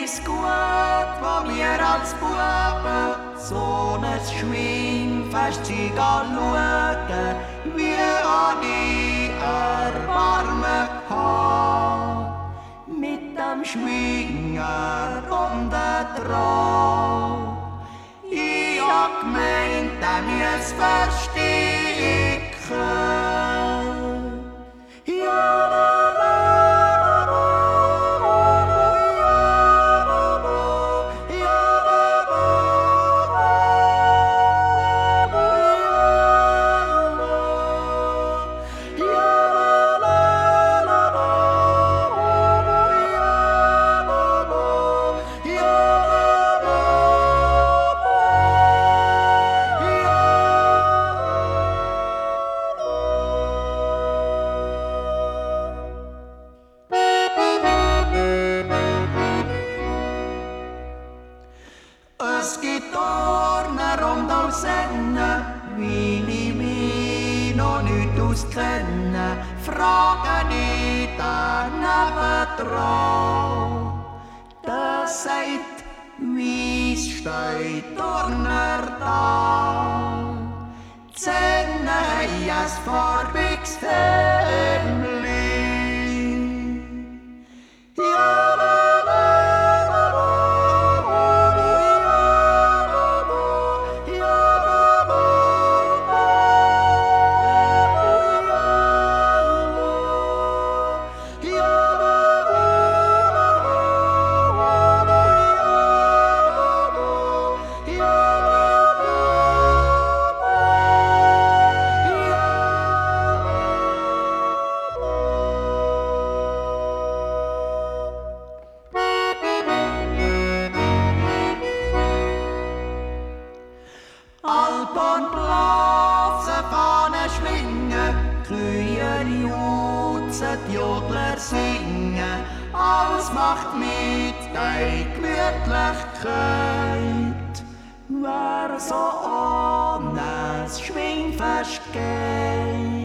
ist gut, wo wir als Buben so ein Schwingfest schauen, wie an die Erbarmen haben. Mit dem Schwinger und der Trau. Ich hab gemeint, der muss verstecken. Es gibt Turner und auch Sennen, wie ich mich noch nicht auskenne, frage ich den Nebentrau. Der sagt, wie's steht Turner da. Die Sennen haben ein farbiges Hemdli. Alpen blasen, Fahnen schwingen, Kühe jutzen, die Jodler singen. Alles macht mit der Gemütlichkeit. Wer so an ein Schwingfest geht,